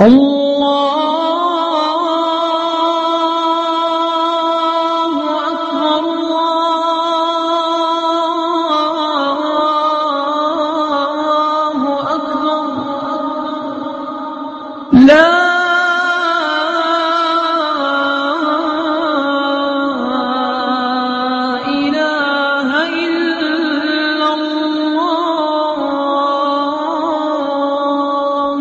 الله أكبر الله أكبر لا إله إلا الله.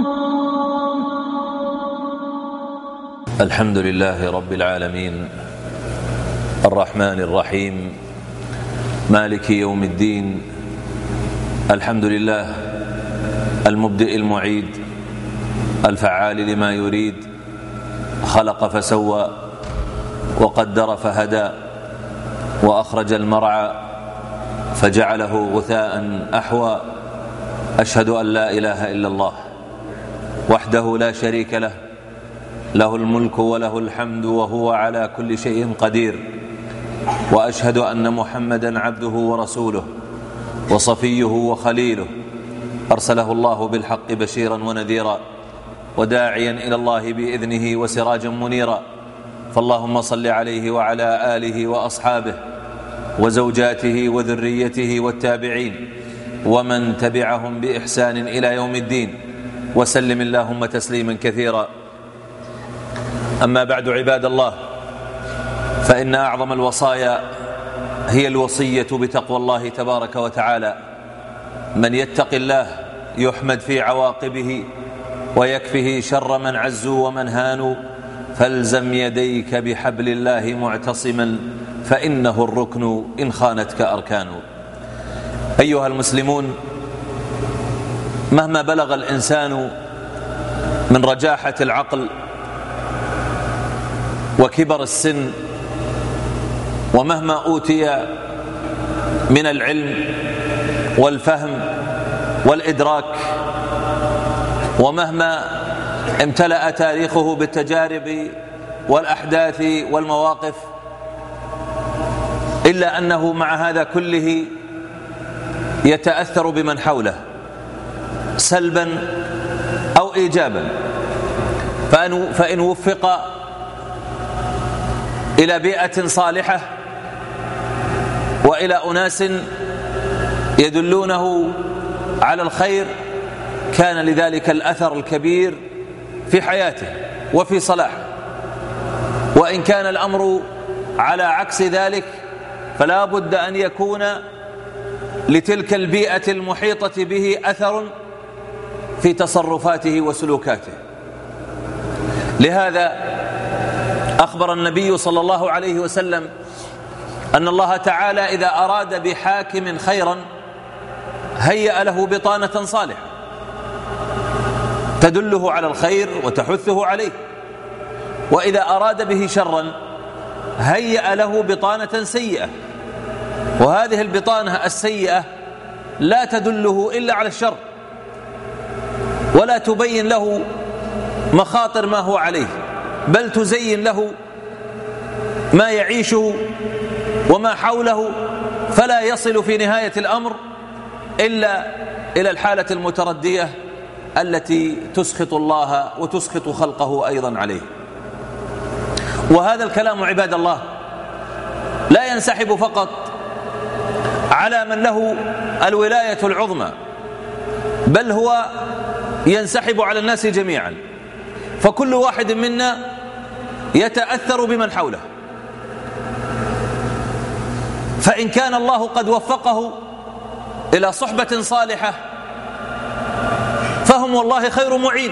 الحمد لله رب العالمين الرحمن الرحيم مالك يوم الدين. الحمد لله المبدئ المعيد الفعال لما يريد، خلق فسوى وقدر فهدى وأخرج المرعى فجعله غثاء أحوى. أشهد أن لا إله إلا الله وحده لا شريك له، له الملك وله الحمد وهو على كل شيء قدير. وأشهد أن محمدا عبده ورسوله وصفيه وخليله، أرسله الله بالحق بشيرا ونذيرا وداعيا إلى الله بإذنه وسراجا منيرا. فاللهم صل عليه وعلى آله وأصحابه وزوجاته وذريته والتابعين ومن تبعهم بإحسان إلى يوم الدين، وسلم اللهم تسليما كثيرا. أما بعد، عباد الله، فإن أعظم الوصايا هي الوصية بتقوى الله تبارك وتعالى. من يتق الله يحمد في عواقبه ويكفه شر من عزوا ومن هانوا. فالزم يديك بحبل الله معتصما فإنه الركن إن خانتك أركان. أيها المسلمون، مهما بلغ الإنسان من رجاحة العقل وكبر السن، ومهما أوتي من العلم والفهم والإدراك، ومهما امتلأ تاريخه بالتجارب والأحداث والمواقف، إلا أنه مع هذا كله يتأثر بمن حوله سلبا أو إيجابا. فإن وفق إلى بيئة صالحة وإلى أناس يدلونه على الخير، كان لذلك الأثر الكبير في حياته وفي صلاحه. وإن كان الأمر على عكس ذلك، فلا بد أن يكون لتلك البيئة المحيطة به أثر في تصرفاته وسلوكاته. لهذا أخبر النبي صلى الله عليه وسلم أن الله تعالى إذا أراد بحاكم خيرا هيأ له بطانة صالحة تدله على الخير وتحثه عليه، وإذا أراد به شرا هيأ له بطانة سيئة، وهذه البطانة السيئة لا تدله إلا على الشر ولا تبين له مخاطر ما هو عليه، بل تزين له ما يعيشه وما حوله، فلا يصل في نهاية الأمر إلا إلى الحالة المتردية التي تسخط الله وتسخط خلقه أيضا عليه. وهذا الكلام عباد الله لا ينسحب فقط على من له الولاية العظمى، بل هو ينسحب على الناس جميعا. فكل واحد منا يتأثر بمن حوله، فإن كان الله قد وفقه إلى صحبة صالحة فهم والله خير معين.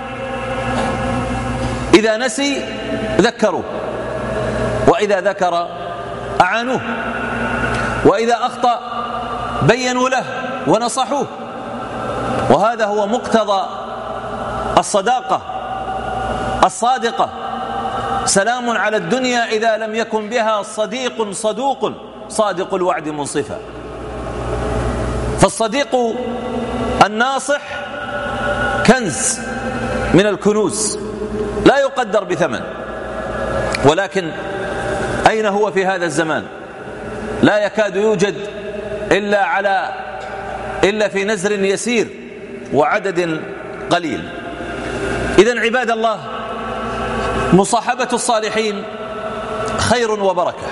إذا نسي ذكروه، وإذا ذكر أعانوه، وإذا أخطأ بينوا له ونصحوه. وهذا هو مقتضى الصداقة الصادقة. سلام على الدنيا إذا لم يكن بها صديق صدوق صادق الوعد منصفا. فالصديق الناصح كنز من الكنوز لا يقدر بثمن، ولكن أين هو في هذا الزمان؟ لا يكاد يوجد إلا في نزر يسير وعدد قليل. إذن عباد الله، مصاحبة الصالحين خير وبركة،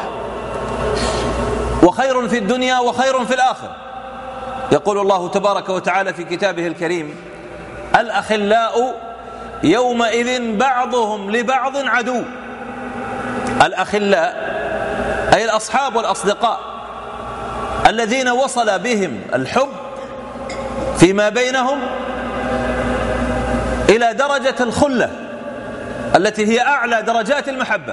وخير في الدنيا وخير في الآخرة. يقول الله تبارك وتعالى في كتابه الكريم: الأخلاء يومئذ بعضهم لبعض عدو. الأخلاء أي الأصحاب والأصدقاء الذين وصل بهم الحب فيما بينهم إلى درجة الخلة التي هي أعلى درجات المحبة.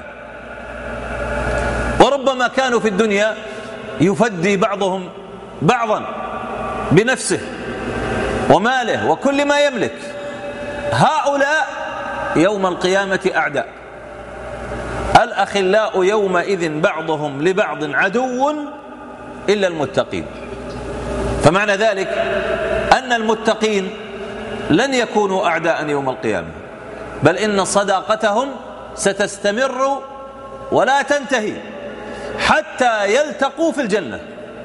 وربما كانوا في الدنيا يفدي بعضهم بعضا بنفسه وماله وكل ما يملك. هؤلاء يوم القيامة أعداء. الأخلاء يومئذ بعضهم لبعض عدو إلا المتقين. فمعنى ذلك أن المتقين لن يكونوا أعداء يوم القيامة، بل إن صداقتهم ستستمر ولا تنتهي حتى يلتقوا في الجنة،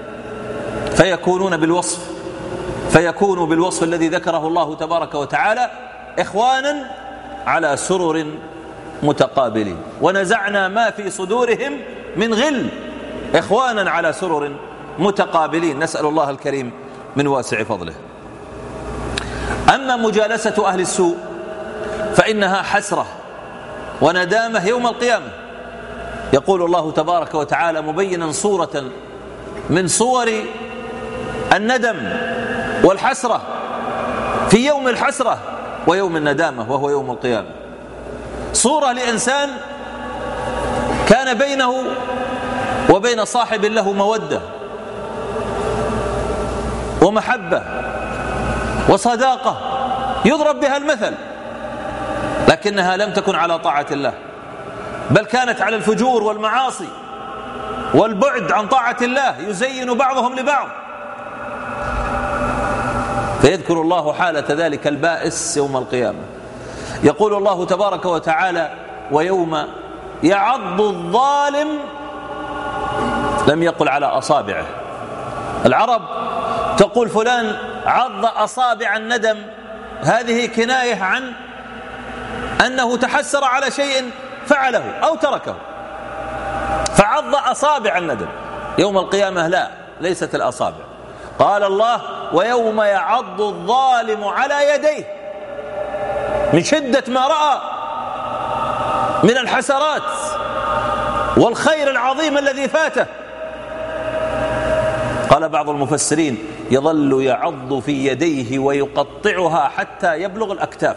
فيكونوا بالوصف الذي ذكره الله تبارك وتعالى: إخوانا على سرر متقابلين ونزعنا ما في صدورهم من غل إخوانا على سرر متقابلين. نسأل الله الكريم من واسع فضله. أما مجالسة أهل السوء فإنها حسرة وندامة يوم القيامة. يقول الله تبارك وتعالى مبينا صورة من صور الندم والحسرة في يوم الحسرة ويوم الندامة وهو يوم القيامة. صورة لإنسان كان بينه وبين صاحب له مودة ومحبة وصداقة يضرب بها المثل، لكنها لم تكن على طاعة الله، بل كانت على الفجور والمعاصي والبعد عن طاعة الله، يزين بعضهم لبعض. فيذكر الله حالة ذلك البائس يوم القيامة. يقول الله تبارك وتعالى: ويوم يعض الظالم، لم يقل على أصابعه. العرب تقول فلان عض أصابع الندم، هذه كناية عن أنه تحسر على شيء فعله أو تركه، فعض أصابع الندم. يوم القيامة لا، ليست الأصابع. قال الله: ويوم يعض الظالم على يديه، من شدة ما رأى من الحسرات والخير العظيم الذي فاته. قال بعض المفسرين: يظل يعض في يديه ويقطعها حتى يبلغ الأكتاف،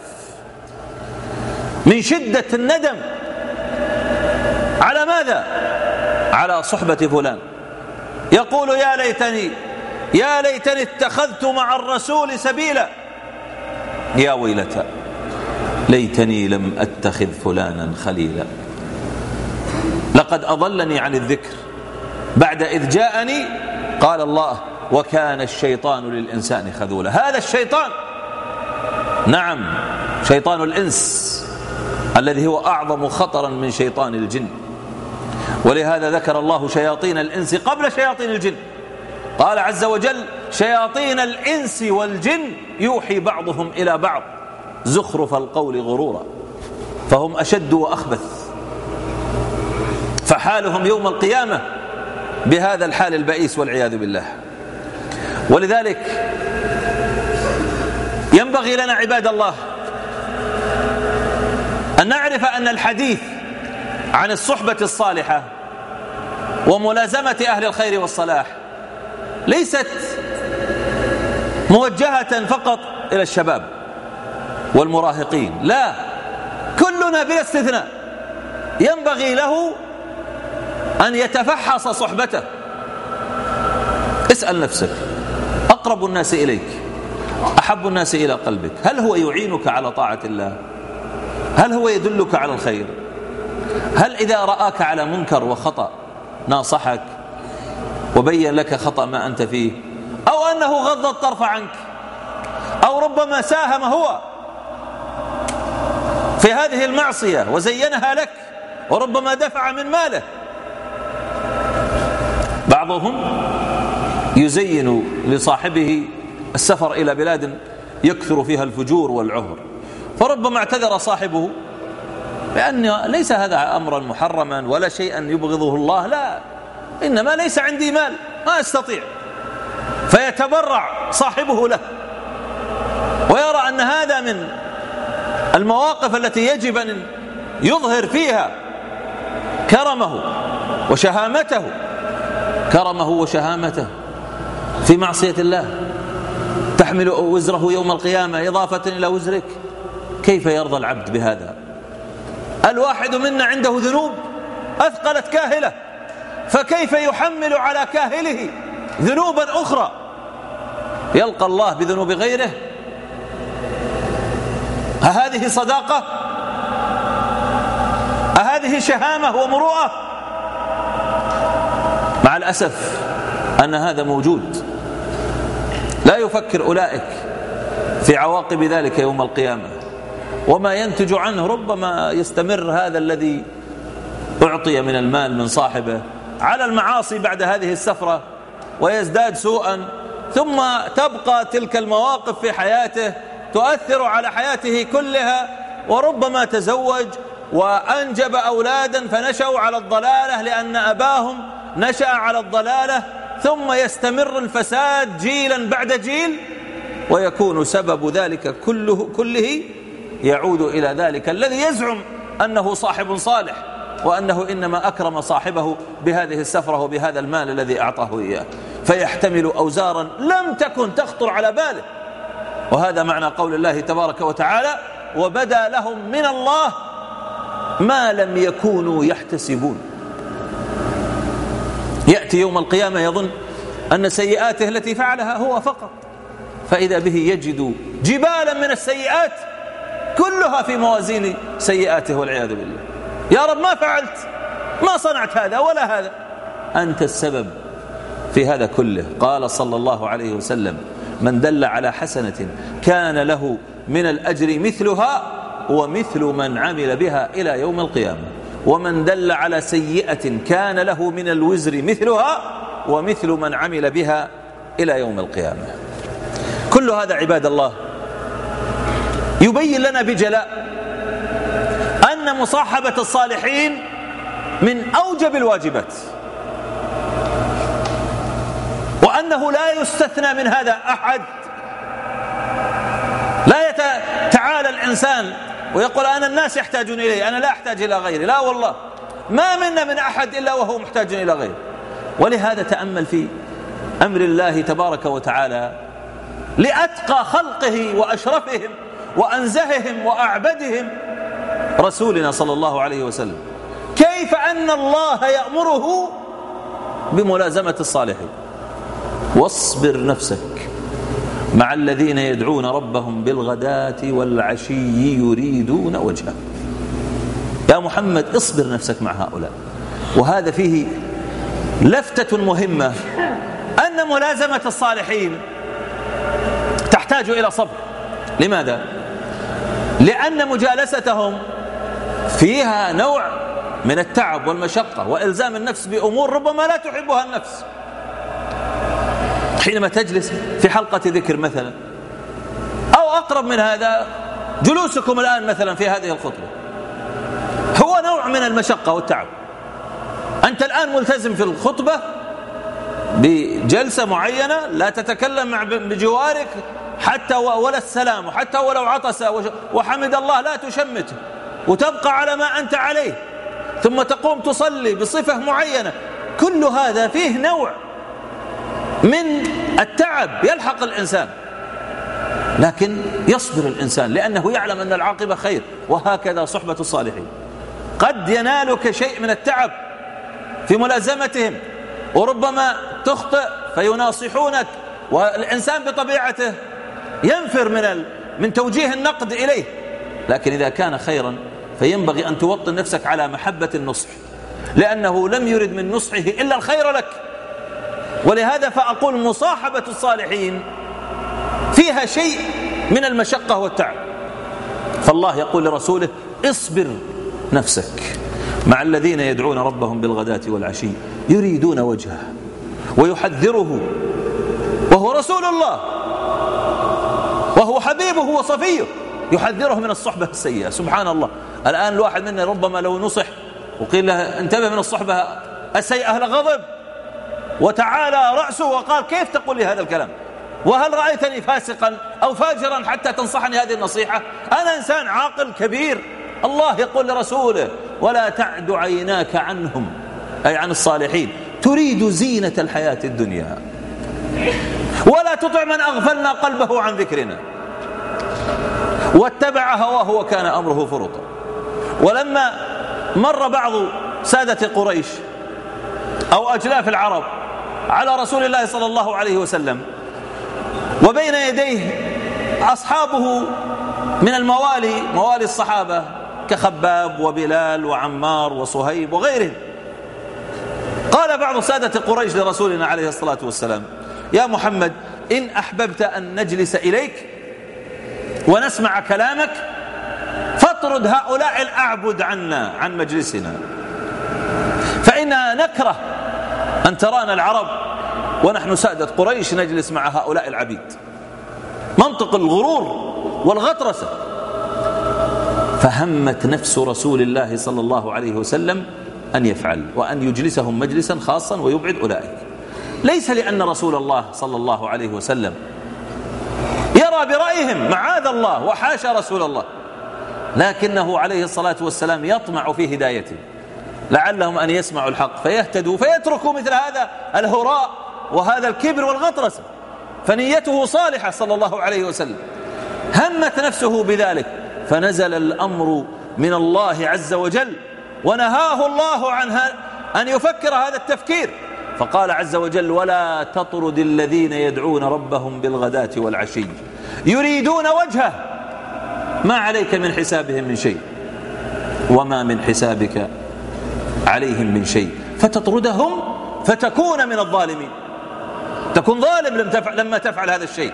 من شدة الندم. على ماذا؟ على صحبة فلان. يقول: يا ليتني اتخذت مع الرسول سبيلا، يا ويلتى ليتني لم أتخذ فلانا خليلا، لقد أضلني عن الذكر بعد إذ جاءني. قال الله: وكان الشيطان للإنسان خذولا. هذا الشيطان، نعم، شيطان الإنس الذي هو أعظم خطرا من شيطان الجن. ولهذا ذكر الله شياطين الإنس قبل شياطين الجن. قال عز وجل: شياطين الإنس والجن يوحي بعضهم إلى بعض زخرف القول غرورا. فهم أشد وأخبث، فحالهم يوم القيامة بهذا الحال البئيس والعياذ بالله. ولذلك ينبغي لنا عباد الله أن نعرف أن الحديث عن الصحبة الصالحة وملازمة أهل الخير والصلاح ليست موجهة فقط إلى الشباب والمراهقين، لا، كلنا بلا استثناء ينبغي له أن يتفحص صحبته. اسأل نفسك: أقرب الناس إليك، أحب الناس إلى قلبك، هل هو يعينك على طاعة الله؟ هل هو يدلك على الخير؟ هل إذا رآك على منكر وخطأ ناصحك وبين لك خطأ ما أنت فيه، أو أنه غض الطرف عنك، أو ربما ساهم هو في هذه المعصية وزينها لك وربما دفع من ماله؟ بعضهم يزين لصاحبه السفر إلى بلاد يكثر فيها الفجور والعهر، فربما اعتذر صاحبه بأن ليس هذا أمرا محرما ولا شيئا يبغضه الله، لا، إنما ليس عندي مال ما أستطيع، فيتبرع صاحبه له ويرى أن هذا من المواقف التي يجب أن يظهر فيها كرمه وشهامته في معصية الله، تحمل وزره يوم القيامة إضافة إلى وزرك. كيف يرضى العبد بهذا؟ الواحد منا عنده ذنوب أثقلت كاهلة، فكيف يحمل على كاهله ذنوبا أخرى يلقى الله بذنوب غيره؟ أهذه صداقة؟ أهذه شهامة ومروءة؟ مع الأسف أن هذا موجود، لا يفكر أولئك في عواقب ذلك يوم القيامة وما ينتج عنه. ربما يستمر هذا الذي أعطي من المال من صاحبه على المعاصي بعد هذه السفرة ويزداد سوءا، ثم تبقى تلك المواقف في حياته تؤثر على حياته كلها، وربما تزوج وأنجب أولادا فنشأوا على الضلالة لأن أباهم نشأ على الضلالة، ثم يستمر الفساد جيلا بعد جيل، ويكون سبب ذلك كله يعود إلى ذلك الذي يزعم أنه صاحب صالح، وأنه إنما أكرم صاحبه بهذه السفرة وبهذا المال الذي أعطاه إياه، فيحتمل أوزارا لم تكن تخطر على باله. وهذا معنى قول الله تبارك وتعالى: وبدا لهم من الله ما لم يكونوا يحتسبون. يأتي يوم القيامة يظن أن سيئاته التي فعلها هو فقط، فإذا به يجد جبالا من السيئات كلها في موازين سيئاته والعياذ بالله. يا رب ما فعلت، ما صنعت هذا ولا هذا، أنت السبب في هذا كله. قال صلى الله عليه وسلم: من دل على حسنة كان له من الأجر مثلها ومثل من عمل بها إلى يوم القيامة، ومن دل على سيئة كان له من الوزر مثلها ومثل من عمل بها إلى يوم القيامة. كل هذا عباد الله يبين لنا بجلاء أن مصاحبة الصالحين من أوجب الواجبات، وأنه لا يستثنى من هذا أحد. لا يتعالى الإنسان ويقول أنا الناس يحتاجون إلي، أنا لا أحتاج إلى غيري. لا والله، ما منا من أحد إلا وهو محتاج إلى غيره. ولهذا تأمل في أمر الله تبارك وتعالى لأتقى خلقه وأشرفهم وأنزههم وأعبدهم رسولنا صلى الله عليه وسلم، كيف أن الله يأمره بملازمة الصالحين. واصبر نفسك مع الذين يدعون ربهم بالغداة والعشي يريدون وجهه. يا محمد اصبر نفسك مع هؤلاء. وهذا فيه لفتة مهمة، أن ملازمة الصالحين تحتاج إلى صبر. لماذا؟ لأن مجالستهم فيها نوع من التعب والمشقة وإلزام النفس بأمور ربما لا تحبها النفس. حينما تجلس في حلقة ذكر مثلا، أو أقرب من هذا جلوسكم الآن مثلا في هذه الخطبة، هو نوع من المشقة والتعب. أنت الآن ملتزم في الخطبة بجلسة معينة، لا تتكلم بجوارك حتى ولا السلام، حتى ولو عطس وحمد الله لا تشمته، وتبقى على ما أنت عليه، ثم تقوم تصلي بصفة معينة. كل هذا فيه نوع من التعب يلحق الإنسان، لكن يصبر الإنسان لأنه يعلم أن العاقبة خير. وهكذا صحبة الصالحين، قد ينالك شيء من التعب في ملازمتهم، وربما تخطئ فيناصحونك، والإنسان بطبيعته ينفر من توجيه النقد إليه، لكن إذا كان خيرا فينبغي أن توطن نفسك على محبة النصح، لأنه لم يرد من نصحه إلا الخير لك. ولهذا فأقول مصاحبة الصالحين فيها شيء من المشقة والتعب. فالله يقول لرسوله: اصبر نفسك مع الذين يدعون ربهم بالغداة والعشي يريدون وجهه، ويحذره، وهو رسول الله وهو حبيبه وصفيه، يحذره من الصحبة السيئة. سبحان الله، الآن الواحد منا ربما لو نصح وقيل له انتبه من الصحبة السيئة لغضب وتعالى رأسه وقال كيف تقول لي هذا الكلام؟ وهل رأيتني فاسقا أو فاجرا حتى تنصحني هذه النصيحة؟ أنا إنسان عاقل كبير. الله يقول لرسوله ولا تعد عيناك عنهم، أي عن الصالحين، تريد زينة الحياة الدنيا ولا تطع من أغفلنا قلبه عن ذكرنا واتبع هواه وكان أمره فرطا. ولما مر بعض سادة قريش أو أجلاف العرب على رسول الله صلى الله عليه وسلم وبين يديه أصحابه من الموالي، موالي الصحابة كخباب وبلال وعمار وصهيب وغيرهم، قال بعض سادة قريش لرسولنا عليه الصلاة والسلام يا محمد إن أحببت أن نجلس إليك ونسمع كلامك فاطرد هؤلاء الأعبد عنا عن مجلسنا، فإننا نكره أن ترانا العرب ونحن سادة قريش نجلس مع هؤلاء العبيد. منطق الغرور والغطرسة. فهمت نفس رسول الله صلى الله عليه وسلم أن يفعل وأن يجلسهم مجلسا خاصا ويبعد أولئك، ليس لأن رسول الله صلى الله عليه وسلم يرى برأيهم، معاذ الله وحاشا رسول الله، لكنه عليه الصلاة والسلام يطمع في هدايته لعلهم أن يسمعوا الحق فيهتدوا فيتركوا مثل هذا الهراء وهذا الكبر والغطرسة. فنيته صالحة صلى الله عليه وسلم، همت نفسه بذلك، فنزل الأمر من الله عز وجل ونهاه الله عنها أن يفكر هذا التفكير، فقال عز وجل ولا تطرد الذين يدعون ربهم بالغداة والعشي يريدون وجهه ما عليك من حسابهم من شيء وما من حسابك عليهم من شيء فتطردهم فتكون من الظالمين، تكون ظالم لما تفعل هذا الشيء.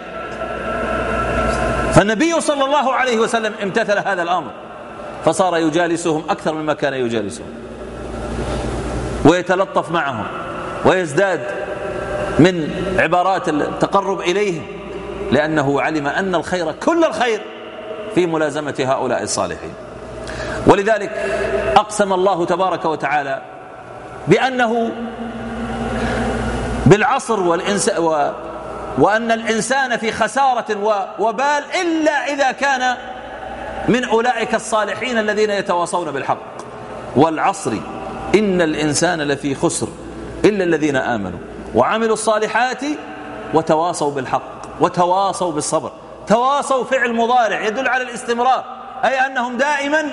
فالنبي صلى الله عليه وسلم امتثل هذا الأمر فصار يجالسهم أكثر مما كان يجالسهم ويتلطف معهم ويزداد من عبارات التقرب إليهم، لأنه علم أن الخير كل الخير في ملازمة هؤلاء الصالحين. ولذلك أقسم الله تبارك وتعالى بأنه بالعصر وأن الإنسان في خسارة وبال إلا إذا كان من أولئك الصالحين الذين يتواصون بالحق. والعصر إن الإنسان لفي خسر إلا الذين آمنوا وعملوا الصالحات وتواصوا بالحق وتواصوا بالصبر. تواصوا فعل مضارع يدل على الاستمرار، أي أنهم دائما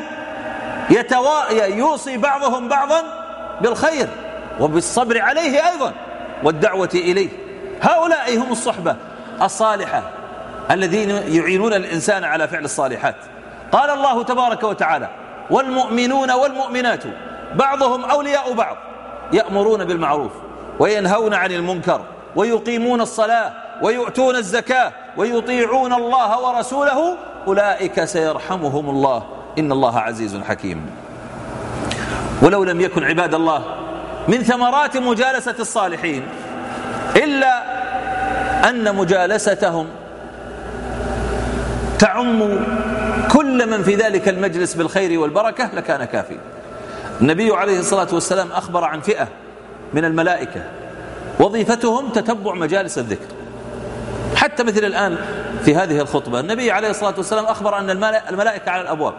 يوصي بعضهم بعضا بالخير وبالصبر عليه أيضا والدعوة إليه. هؤلاء هم الصحبة الصالحة الذين يعينون الإنسان على فعل الصالحات. قال الله تبارك وتعالى والمؤمنون والمؤمنات بعضهم أولياء بعض يأمرون بالمعروف وينهون عن المنكر ويقيمون الصلاة ويؤتون الزكاة ويطيعون الله ورسوله أولئك سيرحمهم الله إن الله عزيز حكيم. ولو لم يكن عباد الله من ثمرات مجالسة الصالحين إلا أن مجالستهم تعم كل من في ذلك المجلس بالخير والبركة لكان كافي. النبي عليه الصلاة والسلام أخبر عن فئة من الملائكة وظيفتهم تتبع مجالس الذكر. حتى مثل الآن في هذه الخطبة النبي عليه الصلاة والسلام أخبر أن الملائكة على الأبواب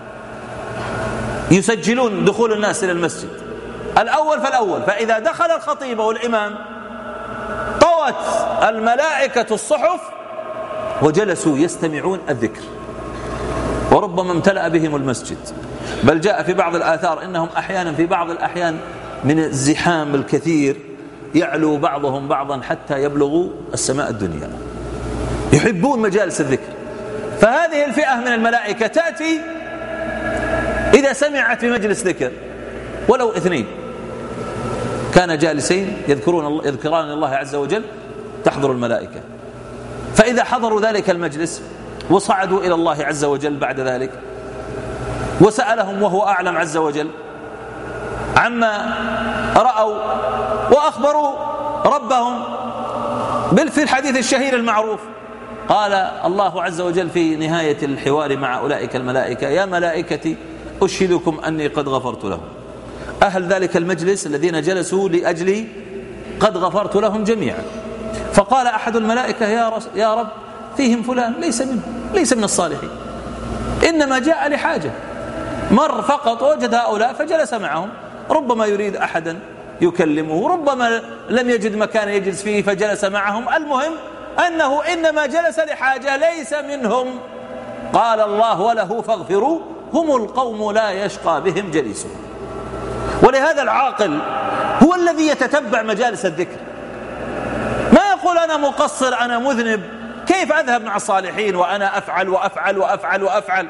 يسجلون دخول الناس إلى المسجد الأول فالأول، فإذا دخل الخطيب والإمام طوت الملائكة الصحف وجلسوا يستمعون الذكر، وربما امتلأ بهم المسجد. بل جاء في بعض الآثار إنهم أحيانا في بعض الأحيان من الزحام الكثير يعلو بعضهم بعضا حتى يبلغوا السماء الدنيا، يحبون مجالس الذكر. فهذه الفئة من الملائكة تأتي إذا سمعت بمجلس ذكر ولو اثنين كان جالسين يذكران الله عز وجل تحضر الملائكة، فإذا حضروا ذلك المجلس وصعدوا إلى الله عز وجل بعد ذلك وسألهم وهو أعلم عز وجل عما رأوا وأخبروا ربهم في الحديث الشهير المعروف قال الله عز وجل في نهاية الحوار مع أولئك الملائكة: يا ملائكتي أشهدكم أني قد غفرت لهم. أهل ذلك المجلس الذين جلسوا لأجلي قد غفرت لهم جميعا. فقال أحد الملائكة: يا رب فيهم فلان ليس من الصالحين، إنما جاء لحاجة، مر فقط وجد هؤلاء فجلس معهم، ربما يريد أحدا يكلمه، ربما لم يجد مكان يجلس فيه فجلس معهم، المهم أنه إنما جلس لحاجة، ليس منهم. قال الله: وله فاغفروا، هم القوم لا يشقى بهم جليسهم. ولهذا العاقل هو الذي يتتبع مجالس الذكر، ما يقول أنا مقصر، أنا مذنب، كيف أذهب مع الصالحين وأنا أفعل وأفعل وأفعل وأفعل.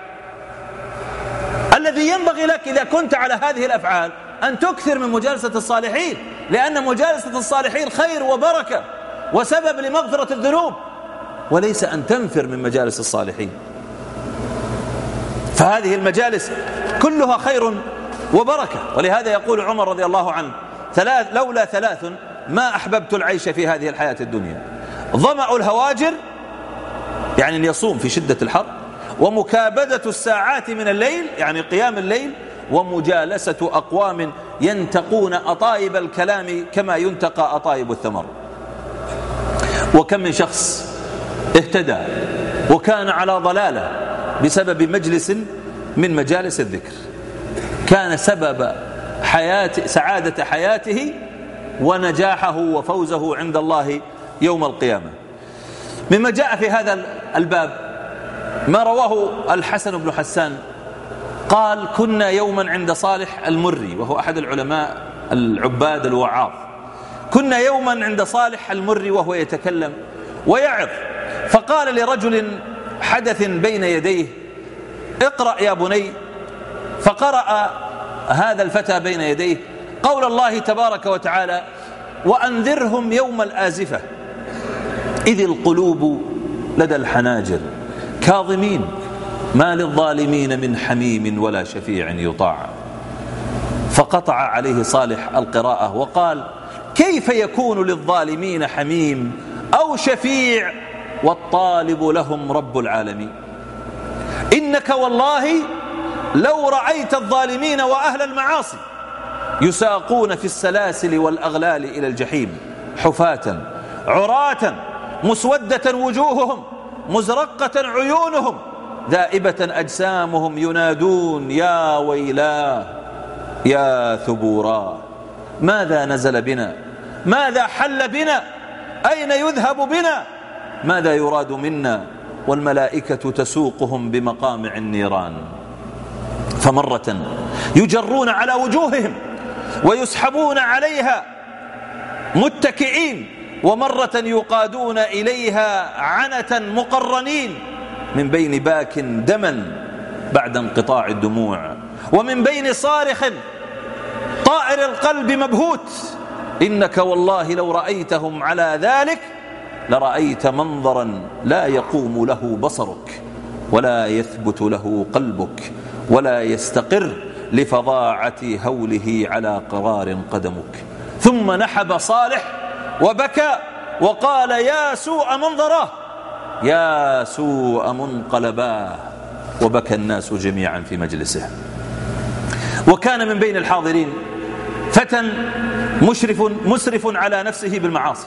الذي ينبغي لك إذا كنت على هذه الأفعال أن تكثر من مجالسة الصالحين، لأن مجالسة الصالحين خير وبركة وسبب لمغفرة الذنوب، وليس أن تنفر من مجالس الصالحين. فهذه المجالس كلها خير وبركة. ولهذا يقول عمر رضي الله عنه: لولا ثلاث ما أحببت العيش في هذه الحياة الدنيا: ظمأ الهواجر، يعني أن يصوم في شدة الحر، ومكابدة الساعات من الليل، يعني قيام الليل، ومجالسة أقوام ينتقون أطايب الكلام كما ينتقى أطايب الثمر. وكم من شخص اهتدى وكان على ضلالة بسبب مجلس من مجالس الذكر، كان سبب سعادة حياته ونجاحه وفوزه عند الله يوم القيامة. مما جاء في هذا الباب ما رواه الحسن بن حسان قال: كنا يوما عند صالح المري، وهو أحد العلماء العباد الوعاظ، كنا يوما عند صالح المري وهو يتكلم ويعظ، فقال لرجل حدث بين يديه: اقرأ يا بني. فقرأ هذا الفتى بين يديه قول الله تبارك وتعالى: وأنذرهم يوم الآزفة إذ القلوب لدى الحناجر كاظمين ما للظالمين من حميم ولا شفيع يطاع. فقطع عليه صالح القراءة وقال: كيف يكون للظالمين حميم أو شفيع والطالب لهم رب العالمين؟ إنك والله لو رأيت الظالمين وأهل المعاصي يساقون في السلاسل والأغلال إلى الجحيم حفاة عراة مسودة وجوههم مزرقة عيونهم ذائبة أجسامهم ينادون: يا ويلاه يا ثبوراه، ماذا نزل بنا؟ ماذا حل بنا؟ أين يذهب بنا؟ ماذا يراد منا؟ والملائكة تسوقهم بمقامع النيران، فمرة يجرون على وجوههم ويسحبون عليها متكئين، ومرة يقادون إليها عنة مقرنين من بين باك دما بعد انقطاع الدموع، ومن بين صارخ طائر القلب مبهوت. إنك والله لو رأيتهم على ذلك لرأيت منظرا لا يقوم له بصرك ولا يثبت له قلبك ولا يستقر لفظاعة هوله على قرار قدمك. ثم نحب صالح وبكى وقال: يا سوء منظره، يا سوء منقلباه، وبكى الناس جميعا في وكان من بين الحاضرين فتى مسرف على نفسه بالمعاصي،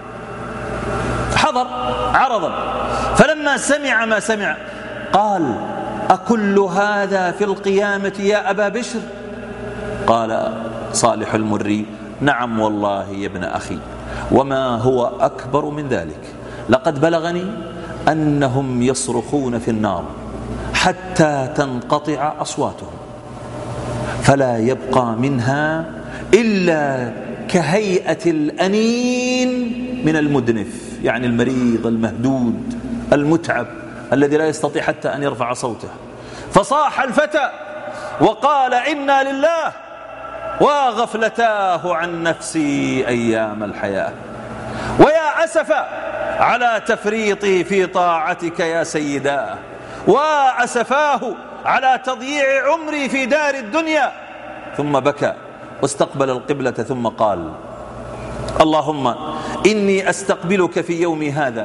حضر عرضا، فلما سمع ما سمع قال: أكل هذا في القيامة يا أبا بشر؟ قال صالح المري: نعم والله يا ابن أخي، وما هو أكبر من ذلك، لقد بلغني أنهم يصرخون في النار حتى تنقطع أصواتهم فلا يبقى منها إلا كهيئة الأنين من المدنف، يعني المريض المهدود المتعب الذي لا يستطيع حتى أن يرفع صوته. فصاح الفتى وقال: إنا لله وغفلتاه عن نفسي أيام الحياة، ويا أسف على تفريطي في طاعتك يا سيداه، وأسفاه على تضييع عمري في دار الدنيا. ثم بكى واستقبل القبلة ثم قال: اللهم إني أستقبلك في يومي هذا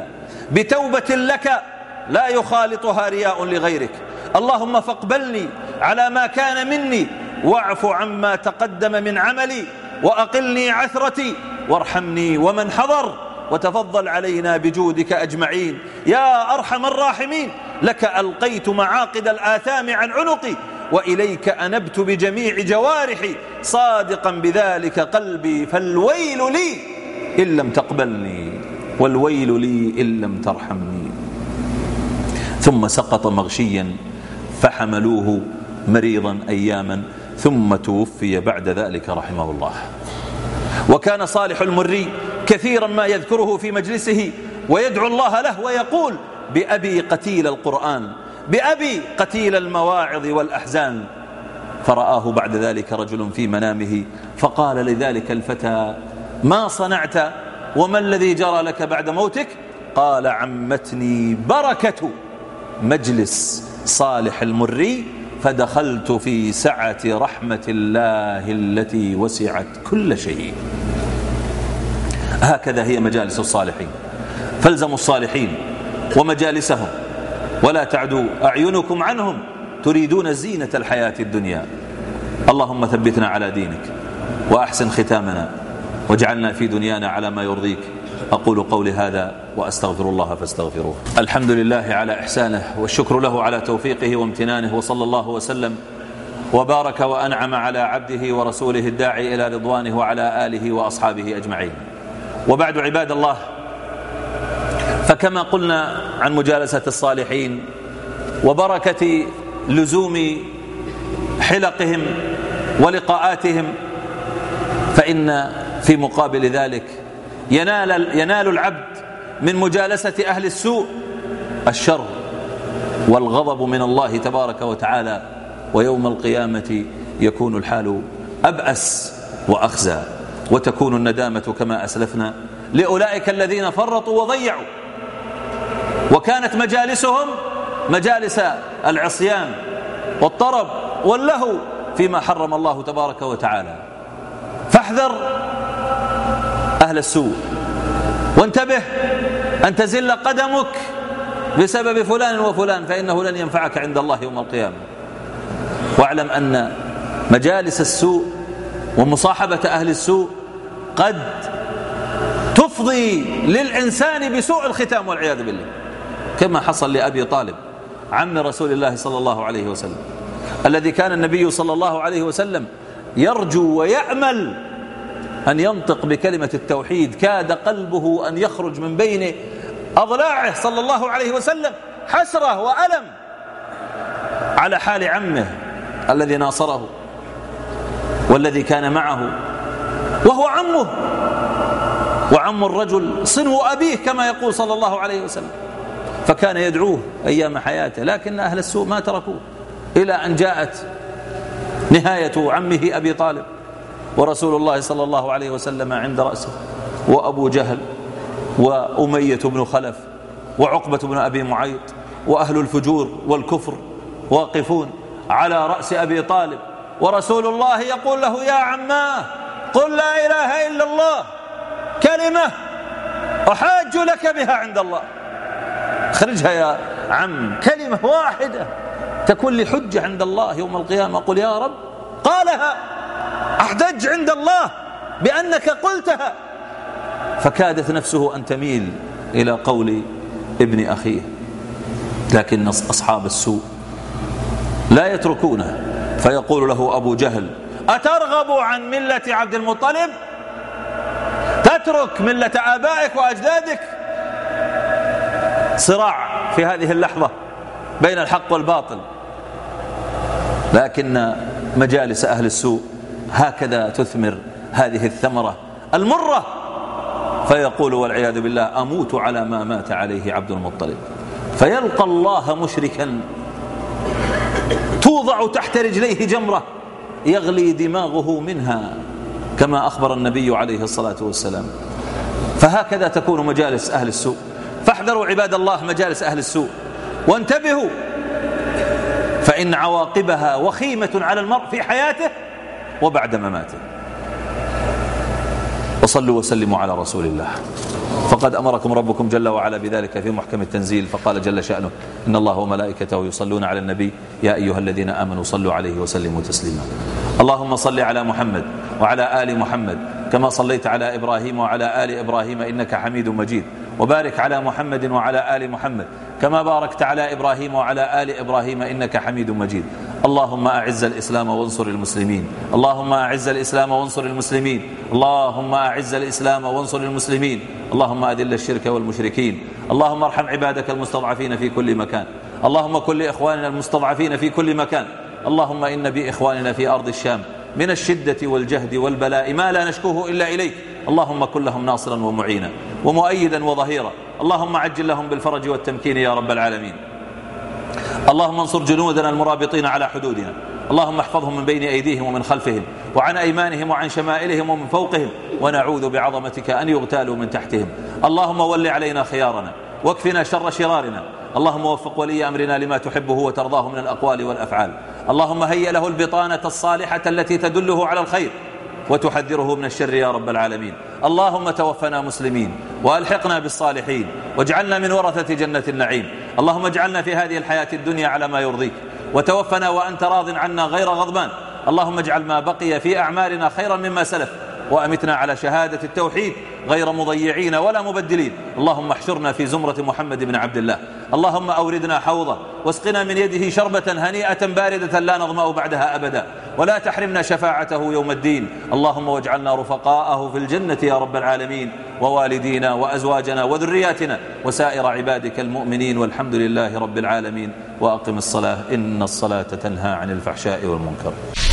بتوبة لك لا يخالطها رياء لغيرك. اللهم فاقبلني على ما كان مني، واعف عما تقدم من عملي، وأقلني عثرتي، وارحمني ومن حضر، وتفضل علينا بجودك أجمعين يا أرحم الراحمين. لك ألقيت معاقد الآثام عن عنقي، وإليك أنبت بجميع جوارحي، صادقا بذلك قلبي، فالويل لي إن لم تقبلني، والويل لي إن لم ترحمني. ثم سقط مغشيا فحملوه مريضا أياما، ثم توفي بعد ذلك رحمه الله. وكان صالح المري كثيرا ما يذكره في مجلسه ويدعو الله له ويقول: بأبي قتيل القرآن، بأبي قتيل المواعظ والأحزان. فرآه بعد ذلك رجل في منامه فقال لذلك الفتى: ما صنعت وما الذي جرى لك بعد موتك؟ قال: عمتني بركة مجلس صالح المري، فدخلت في سعة رحمة الله التي وسعت كل شيء. هكذا هي مجالس الصالحين، فالزموا الصالحين ومجالسهم، ولا تعدوا أعينكم عنهم تريدون زينة الحياة الدنيا. اللهم ثبتنا على دينك، وأحسن ختامنا، واجعلنا في دنيانا على ما يرضيك. أقول قولي هذا وأستغفر الله فاستغفروه. الحمد لله على إحسانه، والشكر له على توفيقه وامتنانه، وصلى الله وسلم وبارك وأنعم على عبده ورسوله الداعي إلى رضوانه وعلى آله وأصحابه أجمعين. وبعد، عباد الله، فكما قلنا عن مجالسة الصالحين وبركة لزوم حلقهم ولقاءاتهم، فإن في مقابل ذلك ينال العبد من مجالسة أهل السوء الشر والغضب من الله تبارك وتعالى، ويوم القيامة يكون الحال أبأس وأخزى، وتكون الندامة كما أسلفنا لأولئك الذين فرطوا وضيعوا، وكانت مجالسهم مجالس العصيان والطرب واللهو فيما حرم الله تبارك وتعالى. فاحذر أهل السوء، وانتبه أن تزل قدمك بسبب فلان وفلان، فإنه لن ينفعك عند الله يوم القيامة. واعلم أن مجالس السوء ومصاحبة أهل السوء قد تفضي للإنسان بسوء الختام والعياذ بالله، كما حصل لأبي طالب عم رسول الله صلى الله عليه وسلم، الذي كان النبي صلى الله عليه وسلم يرجو ويأمل أن ينطق بكلمة التوحيد، كاد قلبه أن يخرج من بين أضلاعه صلى الله عليه وسلم، حسرة وألم على حال عمه الذي ناصره والذي كان معه، وهو عمه، وعم الرجل صنو أبيه كما يقول صلى الله عليه وسلم، فكان يدعوه أيام حياته، لكن أهل السوء ما تركوه إلى أن جاءت نهاية عمه أبي طالب، ورسول الله صلى الله عليه وسلم عند رأسه، وأبو جهل وأمية بن خلف وعقبة بن أبي معيط وأهل الفجور والكفر واقفون على رأس أبي طالب، ورسول الله يقول له: يا عماه، قل لا إله إلا الله، كلمة أحاج لك بها عند الله. اخرجها يا عم، كلمة واحدة تكون لي حجة عند الله يوم القيامة، قل يا رب. قالها، احتج عند الله بأنك قلتها. فكادت نفسه أن تميل إلى قول ابن أخيه، لكن أصحاب السوء لا يتركونه، فيقول له أبو جهل: أترغب عن ملة عبد المطلب؟ تترك ملة آبائك وأجدادك؟ صراع في هذه اللحظة بين الحق والباطل. لكن مجالس أهل السوء هكذا تثمر هذه الثمرة المرة، فيقول والعياذ بالله: أموت على ما مات عليه عبد المطلب، فيلقى الله مشركا توضع تحت رجليه جمرة يغلي دماغه منها، كما أخبر النبي عليه الصلاة والسلام. فهكذا تكون مجالس أهل السوء. فاحذروا عباد الله مجالس أهل السوء، وانتبهوا، فإن عواقبها وخيمة على المرء في حياته وبعد مماته. وصلوا وسلموا على رسول الله. فقد أمركم ربكم جل وعلا بذلك في محكم التنزيل، فقال جل شأنه: إن الله وملائكته يصلون على النبي يا أيها الذين آمنوا صلوا عليه وسلموا تسليما. اللهم صل على محمد وعلى آل محمد كما صليت على إبراهيم وعلى آل إبراهيم إنك حميد مجيد، وبارك على محمد وعلى آل محمد كما باركت على إبراهيم وعلى آل إبراهيم إنك حميد مجيد. اللهم أعز الإسلام وانصر المسلمين، اللهم أعز الإسلام وانصر المسلمين، اللهم أعز الإسلام وانصر المسلمين، اللهم أذل الشرك والمشركين، اللهم ارحم عبادك المستضعفين في كل مكان، اللهم كن لإخواننا المستضعفين في كل مكان، اللهم إن بإخواننا في أرض الشام من الشدة والجهد والبلاء ما لا نشكوه إلا إليك، اللهم كن لهم ناصرا ومعينا ومؤيدا وظهيرا، اللهم عجل لهم بالفرج والتمكين يا رب العالمين. اللهم انصر جنودنا المرابطين على حدودنا، اللهم احفظهم من بين أيديهم ومن خلفهم وعن أيمانهم وعن شمائلهم ومن فوقهم، ونعوذ بعظمتك أن يغتالوا من تحتهم. اللهم ول علينا خيارنا واكفنا شر شرارنا، اللهم وفق ولي أمرنا لما تحبه وترضاه من الأقوال والأفعال، اللهم هيئ له البطانة الصالحة التي تدله على الخير وتحذره من الشر يا رب العالمين. اللهم توفنا مسلمين وألحقنا بالصالحين واجعلنا من ورثة جنة النعيم. اللهم اجعلنا في هذه الحياة الدنيا على ما يرضيك، وتوفنا وأنت راض عنا غير غضبان. اللهم اجعل ما بقي في أعمالنا خيرا مما سلف، وأمتنا على شهادة التوحيد غير مضيعين ولا مبدلين. اللهم احشرنا في زمرة محمد بن عبد الله، اللهم أوردنا حوضه واسقنا من يده شربة هنيئة باردة لا نظمأ بعدها أبدا، ولا تحرمنا شفاعته يوم الدين. اللهم واجعلنا رفقاءه في الجنة يا رب العالمين، ووالدينا وأزواجنا وذرياتنا وسائر عبادك المؤمنين، والحمد لله رب العالمين. وأقم الصلاة إن الصلاة تنهى عن الفحشاء والمنكر.